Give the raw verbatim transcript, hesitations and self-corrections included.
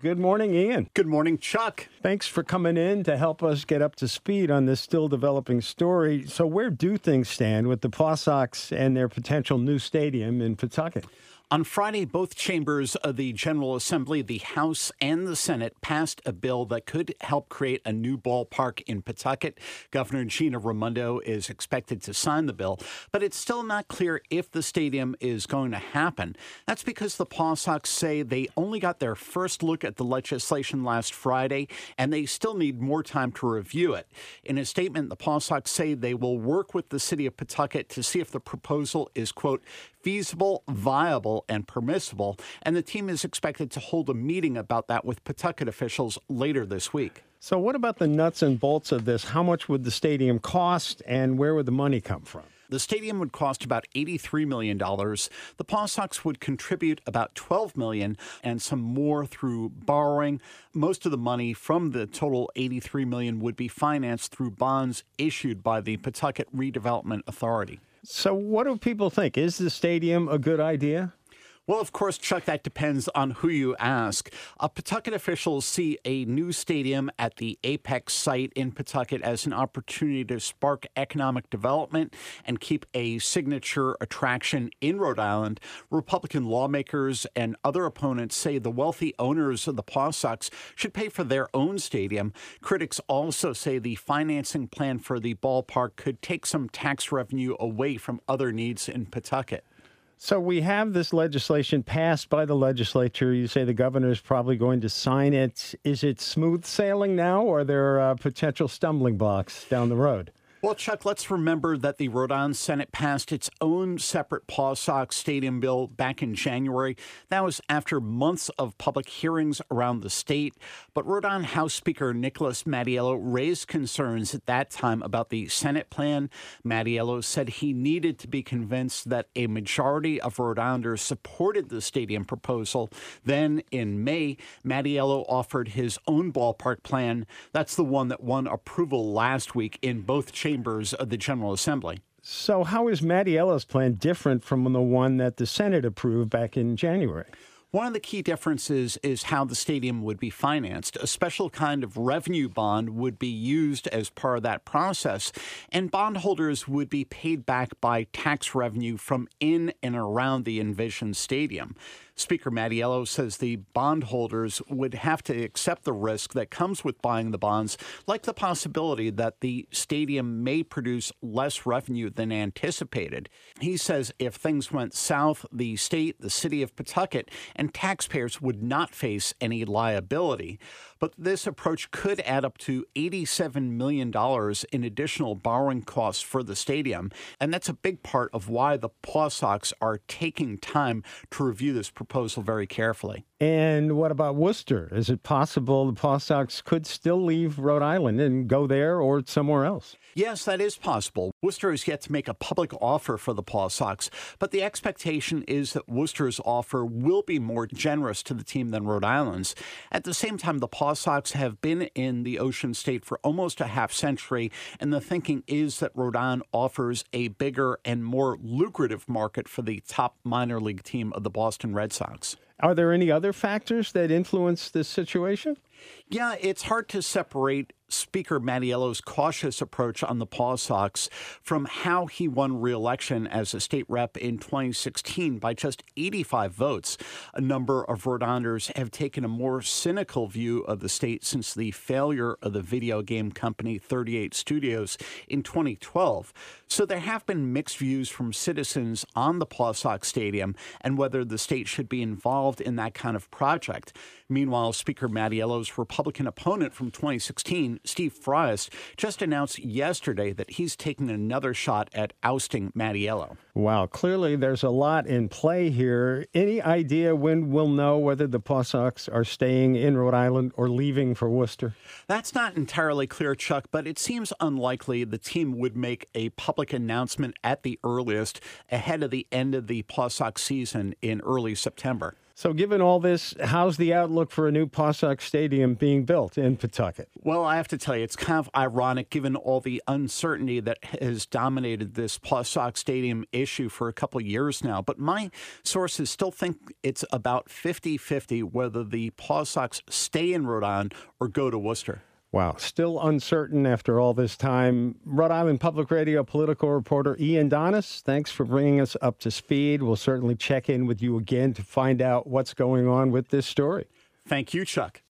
Good morning, Ian. Good morning, Chuck. Thanks for coming in to help us get up to speed on this still developing story. So where do things stand with the Paw Sox and their potential new stadium in Pawtucket? On Friday, both chambers of the General Assembly, the House and the Senate, passed a bill that could help create a new ballpark in Pawtucket. Governor Gina Raimondo is expected to sign the bill, but it's still not clear if the stadium is going to happen. That's because the Paw Sox say they only got their first look at the legislation last Friday, and they still need more time to review it. In a statement, the Paw Sox say they will work with the city of Pawtucket to see if the proposal is, quote, feasible, viable, and permissible, and the team is expected to hold a meeting about that with Pawtucket officials later this week. So what about the nuts and bolts of this? How much would the stadium cost, and where would the money come from? The stadium would cost about eighty-three million dollars. The Paw Sox would contribute about twelve million dollars and some more through borrowing. Most of the money from the total eighty-three million dollars would be financed through bonds issued by the Pawtucket Redevelopment Authority. So what do people think? Is the stadium a good idea? Well, of course, Chuck, that depends on who you ask. Uh, Pawtucket officials see a new stadium at the Apex site in Pawtucket as an opportunity to spark economic development and keep a signature attraction in Rhode Island. Republican lawmakers and other opponents say the wealthy owners of the Paw Sox should pay for their own stadium. Critics also say the financing plan for the ballpark could take some tax revenue away from other needs in Pawtucket. So we have this legislation passed by the legislature. You say the governor is probably going to sign it. Is it smooth sailing now, or are there uh, potential stumbling blocks down the road? Well, Chuck, let's remember that the Rhode Island Senate passed its own separate Paw Sox stadium bill back in January. That was after months of public hearings around the state. But Rhode Island House Speaker Nicholas Mattiello raised concerns at that time about the Senate plan. Mattiello said he needed to be convinced that a majority of Rhode Islanders supported the stadium proposal. Then, in May, Mattiello offered his own ballpark plan. That's the one that won approval last week in both chambers. chambers of the General Assembly. So how is Mattiello's plan different from the one that the Senate approved back in January? One of the key differences is how the stadium would be financed. A special kind of revenue bond would be used as part of that process, and bondholders would be paid back by tax revenue from in and around the envisioned stadium. Speaker Mattiello says the bondholders would have to accept the risk that comes with buying the bonds, like the possibility that the stadium may produce less revenue than anticipated. He says if things went south, the state, the city of Pawtucket, and taxpayers would not face any liability. But this approach could add up to eighty-seven million dollars in additional borrowing costs for the stadium, and that's a big part of why the Paw Sox are taking time to review this proposal very carefully. And what about Worcester? Is it possible the Paw Sox could still leave Rhode Island and go there or somewhere else? Yes, that is possible. Worcester has yet to make a public offer for the Paw Sox, but the expectation is that Worcester's offer will be more generous to the team than Rhode Island's. At the same time, the Paw Sox have been in the Ocean State for almost a half century, and the thinking is that Rhode Island offers a bigger and more lucrative market for the top minor league team of the Boston Red Sox. Are there any other factors that influence this situation? Yeah, it's hard to separate Speaker Mattiello's cautious approach on the Paw Sox from how he won re-election as a state rep in twenty sixteen by just eighty-five votes. A number of Rhode Islanders have taken a more cynical view of the state since the failure of the video game company thirty-eight Studios in twenty twelve. So there have been mixed views from citizens on the Paw Sox Stadium and whether the state should be involved in that kind of project. Meanwhile, Speaker Mattiello's Republican opponent from twenty sixteen, Steve Frias, just announced yesterday that he's taking another shot at ousting Mattiello. Wow, clearly there's a lot in play here. Any idea when we'll know whether the Paw Sox are staying in Rhode Island or leaving for Worcester? That's not entirely clear, Chuck, but it seems unlikely the team would make a public announcement at the earliest ahead of the end of the Paw Sox season in early September. So given all this, how's the outlook for a new Paw Sox Stadium being built in Pawtucket? Well, I have to tell you, it's kind of ironic given all the uncertainty that has dominated this Paw Sox Stadium issue for a couple of years now. But my sources still think it's about fifty-fifty whether the Paw Sox stay in Rhode Island or go to Worcester. Wow, still uncertain after all this time. Rhode Island Public Radio political reporter Ian Donis, thanks for bringing us up to speed. We'll certainly check in with you again to find out what's going on with this story. Thank you, Chuck.